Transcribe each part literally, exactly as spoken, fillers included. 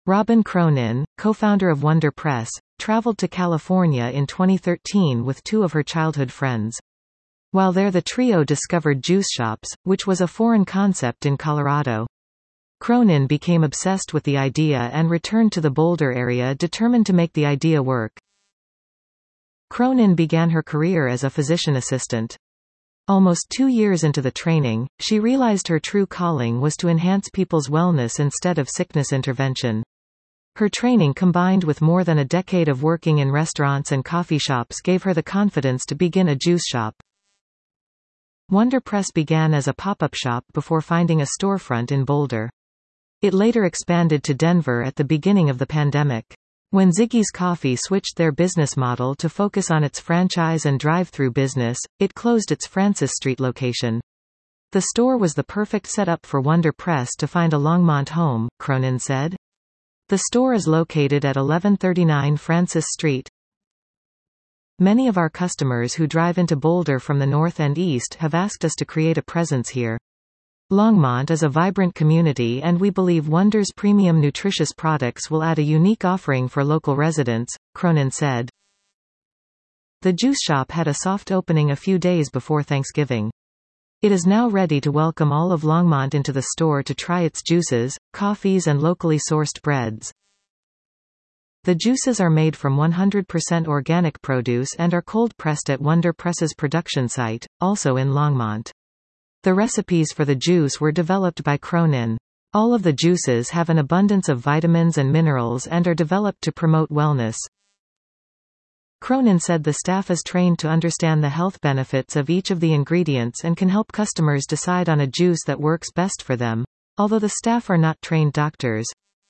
Robin Cronin, co-founder of Wonder Press, traveled to California in twenty thirteen with two of her childhood friends. While there the trio discovered juice shops, which was a foreign concept in Colorado. Cronin became obsessed with the idea and returned to the Boulder area determined to make the idea work. Cronin began her career as a physician assistant. Almost two years into the training, she realized her true calling was to enhance people's wellness instead of sickness intervention. Her training combined with more than a decade of working in restaurants and coffee shops gave her the confidence to begin a juice shop. Wonder Press began as a pop-up shop before finding a storefront in Boulder. It later expanded to Denver at the beginning of the pandemic. When Ziggy's Coffee switched their business model to focus on its franchise and drive-through business, it closed its Francis Street location. The store was the perfect setup for Wonder Press to find a Longmont home, Cronin said. The store is located at eleven thirty-nine Francis Street. Many of our customers who drive into Boulder from the north and east have asked us to create a presence here. Longmont is a vibrant community and we believe Wonder's premium nutritious products will add a unique offering for local residents, Cronin said. The juice shop had a soft opening a few days before Thanksgiving. It is now ready to welcome all of Longmont into the store to try its juices, coffees and locally sourced breads. The juices are made from one hundred percent organic produce and are cold-pressed at Wonder Press's production site, also in Longmont. The recipes for the juice were developed by Cronin. All of the juices have an abundance of vitamins and minerals and are developed to promote wellness. Cronin said the staff is trained to understand the health benefits of each of the ingredients and can help customers decide on a juice that works best for them, although the staff are not trained doctors.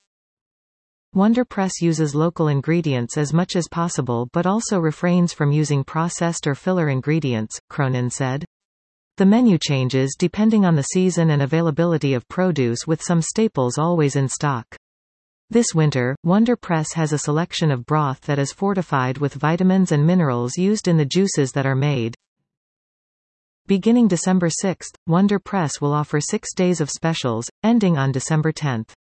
Wonder Press uses local ingredients as much as possible but also refrains from using processed or filler ingredients, Cronin said. The menu changes depending on the season and availability of produce with some staples always in stock. This winter, Wonder Press has a selection of broth that is fortified with vitamins and minerals used in the juices that are made. Beginning December sixth, Wonder Press will offer six days of specials, ending on December tenth.